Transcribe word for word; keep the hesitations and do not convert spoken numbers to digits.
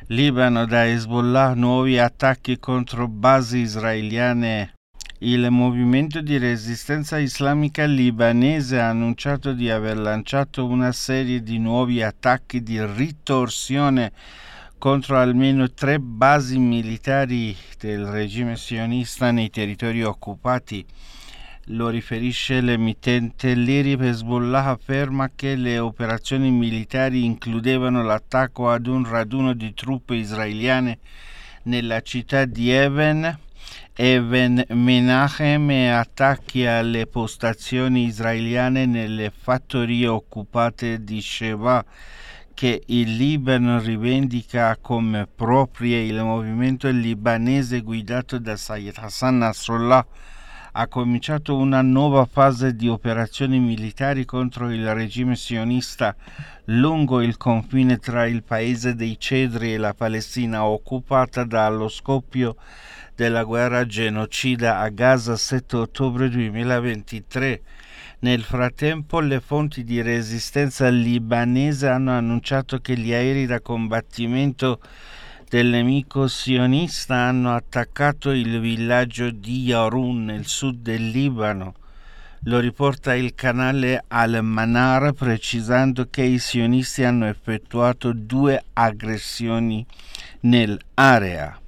Libano da Hezbollah, nuovi attacchi contro basi israeliane. Il movimento di resistenza islamica libanese ha annunciato di aver lanciato una serie di nuovi attacchi di ritorsione contro almeno tre basi militari del regime sionista nei territori occupati. Lo riferisce l'emittente L I R I P. Hezbollah afferma che le operazioni militari includevano l'attacco ad un raduno di truppe israeliane nella città di Even, Even Menachem e attacchi alle postazioni israeliane nelle fattorie occupate di Sheba, che il Libano rivendica come proprie. Il movimento libanese guidato da Sayed Hassan Nasrallah ha cominciato una nuova fase di operazioni militari contro il regime sionista lungo il confine tra il Paese dei Cedri e la Palestina occupata dallo scoppio della guerra genocida a Gaza sette ottobre duemilaventitré. Nel frattempo, le fonti di resistenza libanese hanno annunciato che gli aerei da combattimento del nemico sionista hanno attaccato il villaggio di Yarun nel sud del Libano. Lo riporta il canale Al-Manar, precisando che i sionisti hanno effettuato due aggressioni nell'area.